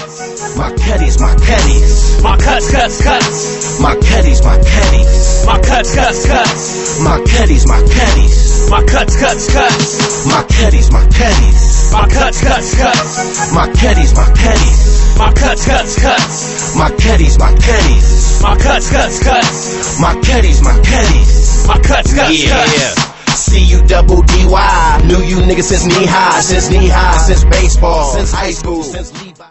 My cutties, my cutties. My cuts, cuts, cuts. My cutties, my cutties. My cuts, cuts, cuts. My cutties, my cutties. My cuts, cuts, cuts. My cutties, my cutties. My cuts, cuts, cuts. My cutties, my cutties. My cuts, cuts, cuts. My cutties, my cutties. My cuts, cuts, cuts. My cutties, my cutties. My cuts, cuts, cuts. C-U-double-D-Y. Knew you niggas since knee high, since baseball, since high school, since Levi.